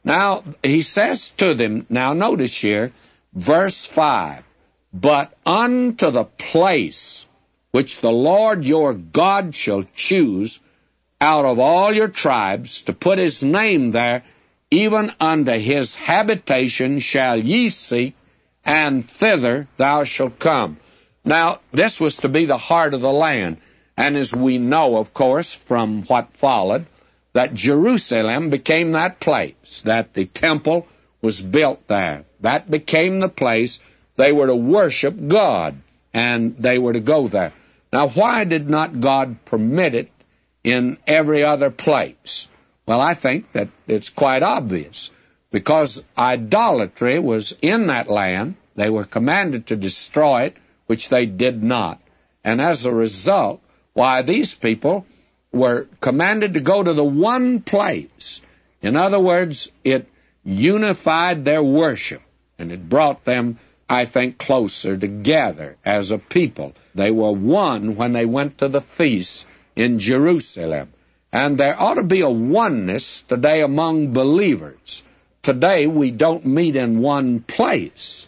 Now, he says to them, now notice here, verse 5, but unto the place which the Lord your God shall choose out of all your tribes to put his name there, even unto his habitation shall ye seek, and thither thou shalt come. Now, this was to be the heart of the land. And as we know, of course, from what followed, that Jerusalem became that place, that the temple was built there. That became the place they were to worship God, and they were to go there. Now, why did not God permit it in every other place? Well, I think that it's quite obvious. Because idolatry was in that land, they were commanded to destroy it, which they did not. And as a result, why, these people were commanded to go to the one place. In other words, it unified their worship, and it brought them, I think, closer together as a people. They were one when they went to the feast in Jerusalem. And there ought to be a oneness today among believers. Today we don't meet in one place.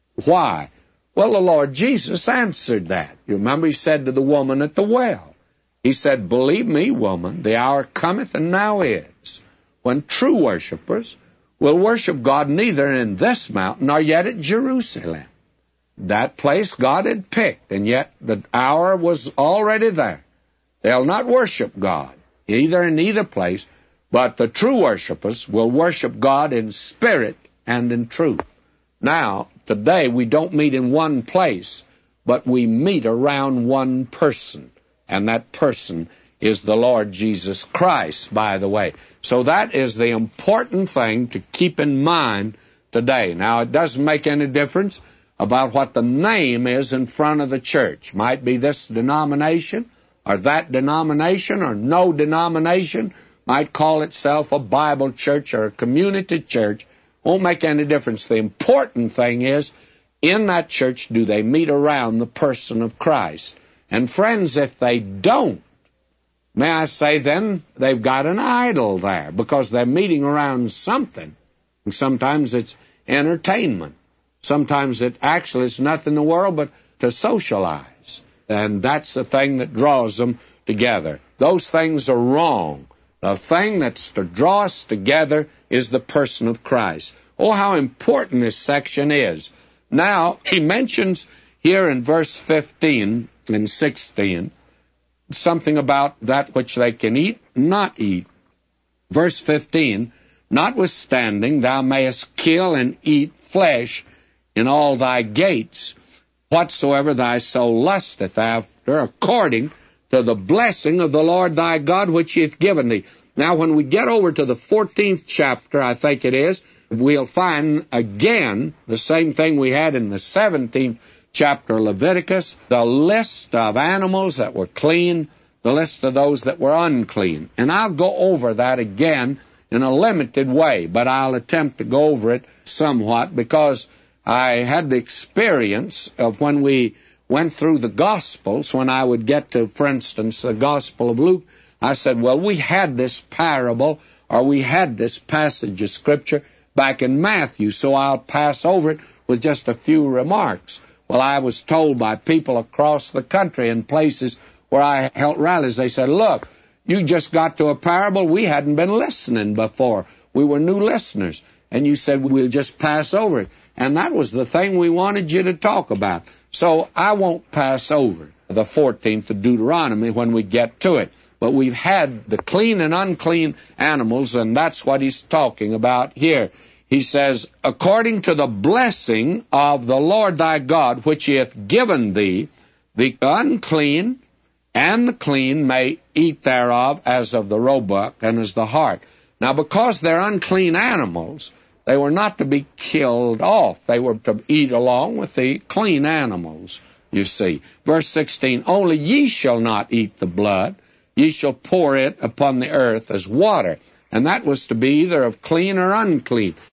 Why? Well, the Lord Jesus answered that. You remember he said to the woman at the well, he said, believe me, woman, the hour cometh and now is, when true worshipers will worship God neither in this mountain nor yet at Jerusalem. That place God had picked, and yet the hour was already there. They'll not worship God, either in either place, but the true worshipers will worship God in spirit and in truth. Now, today we don't meet in one place, but we meet around one person, and that person is the Lord Jesus Christ, by the way. So that is the important thing to keep in mind today. Now, it doesn't make any difference about what the name is in front of the church. Might be this denomination, or that denomination, or no denomination. Might call itself a Bible church or a community church. Won't make any difference. The important thing is, in that church, do they meet around the person of Christ? And friends, if they don't, may I say then, they've got an idol there, because they're meeting around something. And sometimes it's entertainment. Sometimes it actually is nothing in the world but to socialize. And that's the thing that draws them together. Those things are wrong. The thing that's to draw us together is the person of Christ. Oh, how important this section is. Now, he mentions here in verse 15 and 16 something about that which they can eat, not eat. Verse 15, notwithstanding thou mayest kill and eat flesh in all thy gates, whatsoever thy soul lusteth after, according to the blessing of the Lord thy God, which he hath given thee. Now, when we get over to the 14th chapter, I think it is, we'll find again the same thing we had in the 17th chapter of Leviticus, the list of animals that were clean, the list of those that were unclean. And I'll go over that again in a limited way, but I'll attempt to go over it somewhat, because I had the experience of when we went through the Gospels, when I would get to, for instance, the Gospel of Luke, I said, well, we had this parable, or we had this passage of Scripture back in Matthew, so I'll pass over it with just a few remarks. Well, I was told by people across the country in places where I held rallies, they said, look, you just got to a parable we hadn't been listening before. We were new listeners. And you said, we'll just pass over it. And that was the thing we wanted you to talk about. So I won't pass over the 14th of Deuteronomy when we get to it. But we've had the clean and unclean animals, and that's what he's talking about here. He says, according to the blessing of the Lord thy God, which he hath given thee, the unclean and the clean may eat thereof, as of the roebuck and as the hart. Now, because they're unclean animals, they were not to be killed off. They were to eat along with the clean animals, you see. Verse 16, only ye shall not eat the blood. Ye shall pour it upon the earth as water. And that was to be either of clean or unclean.